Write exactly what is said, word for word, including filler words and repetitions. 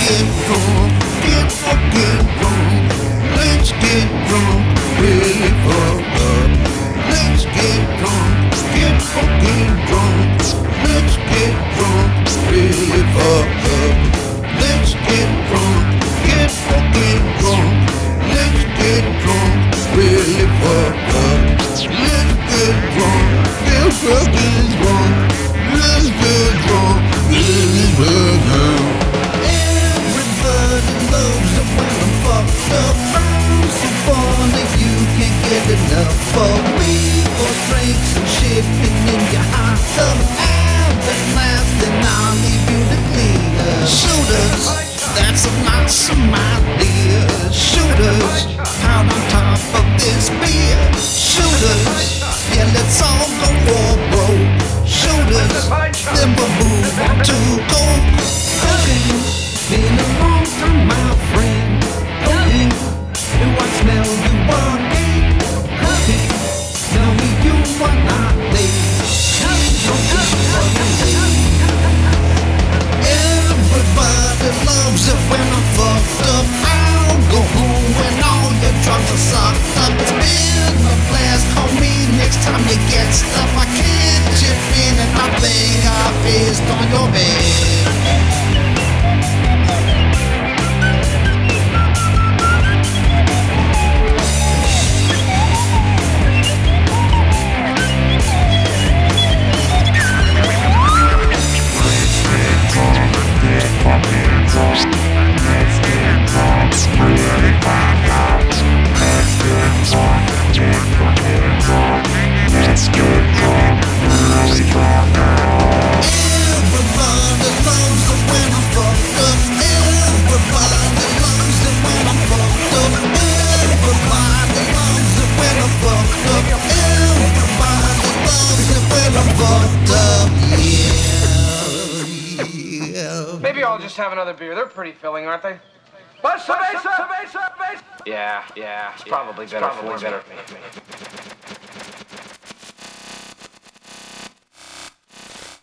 get drunk, get fucking drunk. Let's get drunk, really fucked up. Let's get drunk, get fucking drunk. Let's get drunk, really fucked up. Let's get drunk, get fucking drunk. Let's get drunk, really fucked up. Let's get drunk, get fucking drunk. Let's get drunk, really fucked up. Everybody loves it when I'm fucked up. I'm so funny you can't get enough for me. For drinks and shipping in your hot tub. And at last then I'll leave you to clean. Shooters, that's a awesome idea. Shooters, out on top of this beer. Shooters, yeah, let's all go for broke. Shooters, then we'll move on to gold. Cocaine, been a long time, my friend. Cocaine, do I smell you again? Cocaine, tell me you are not late. Everybody loves it when I'm fucked up. I'll go home when all your drugs are sucked up. It's been a blast, call me next time you get stuff. I can't chip in and I think I pissed on your bed. Maybe I'll just have another beer. They're pretty filling, aren't they? But cerveza, cerveza, cerveza. Yeah, yeah. It's probably better for me.